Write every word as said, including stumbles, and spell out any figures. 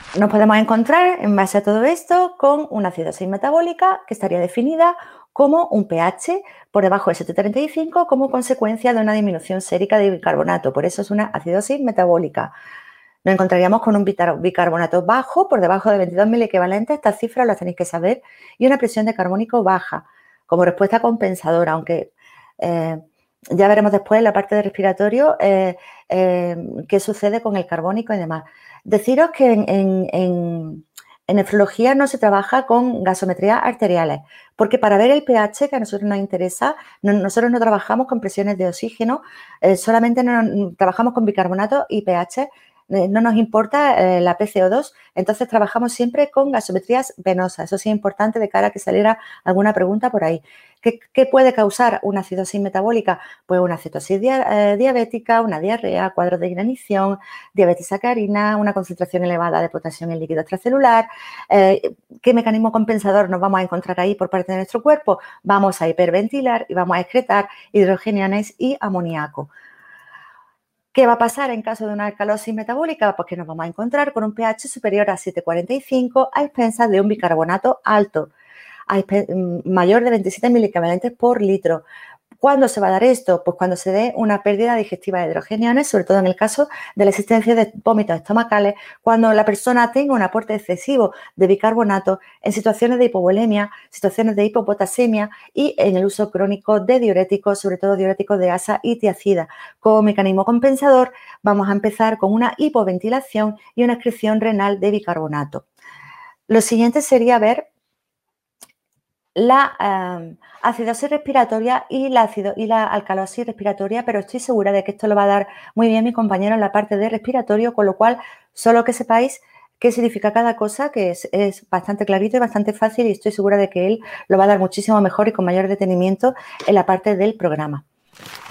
Nos podemos encontrar, en base a todo esto, con una acidosis metabólica que estaría definida como un pH por debajo de siete coma treinta y cinco como consecuencia de una disminución sérica de bicarbonato. Por eso es una acidosis metabólica. Nos encontraríamos con un bicarbonato bajo por debajo de veintidós miliequivalentes, estas cifras las tenéis que saber, y una presión de carbónico baja como respuesta compensadora, aunque eh, ya veremos después en la parte de respiratorio eh, eh, qué sucede con el carbónico y demás. Deciros que en, en, en, en nefrología no se trabaja con gasometrías arteriales, porque para ver el pH que a nosotros nos interesa, no, nosotros no trabajamos con presiones de oxígeno, eh, solamente no, trabajamos con bicarbonato y pH. No nos importa eh, la P C O dos, entonces trabajamos siempre con gasometrías venosas. Eso sí es importante de cara a que saliera alguna pregunta por ahí. ¿Qué, qué puede causar una acidosis metabólica? Pues una cetosis dia, eh, diabética, una diarrea, cuadros de inanición, diabetes sacarina, una concentración elevada de potasio en el líquido extracelular. Eh, ¿Qué mecanismo compensador nos vamos a encontrar ahí por parte de nuestro cuerpo? Vamos a hiperventilar y vamos a excretar hidrogeniones y amoníaco. ¿Qué va a pasar en caso de una alcalosis metabólica? Pues que nos vamos a encontrar con un pH superior a siete coma cuarenta y cinco a expensas de un bicarbonato alto, a mayor de veintisiete miliequivalentes por litro. ¿Cuándo se va a dar esto? Pues cuando se dé una pérdida digestiva de hidrogeniones, sobre todo en el caso de la existencia de vómitos estomacales, cuando la persona tenga un aporte excesivo de bicarbonato en situaciones de hipovolemia, situaciones de hipopotasemia y en el uso crónico de diuréticos, sobre todo diuréticos de asa y tiacida. Como mecanismo compensador, vamos a empezar con una hipoventilación y una excreción renal de bicarbonato. Lo siguiente sería ver la eh, acidosis respiratoria y la, acido, y la alcalosis respiratoria, pero estoy segura de que esto lo va a dar muy bien mi compañero en la parte de respiratorio, con lo cual solo que sepáis qué significa cada cosa, que es, es bastante clarito y bastante fácil, y estoy segura de que él lo va a dar muchísimo mejor y con mayor detenimiento en la parte del programa.